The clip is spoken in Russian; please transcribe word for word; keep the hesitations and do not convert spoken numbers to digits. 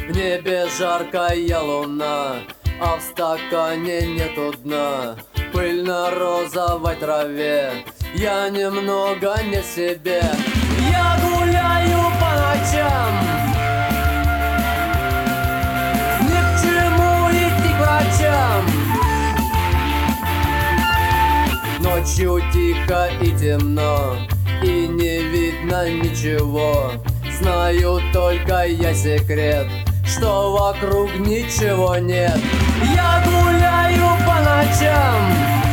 В небе жаркая луна, а в стакане нету дна. Пыль на розовой траве, я немного не в себе. Я гуляю по ночам, ни к чему идти к врачам. Ночью тихо и темно, и не видно ничего. Знаю только я секрет, что вокруг ничего нет. Я гуляю по ночам,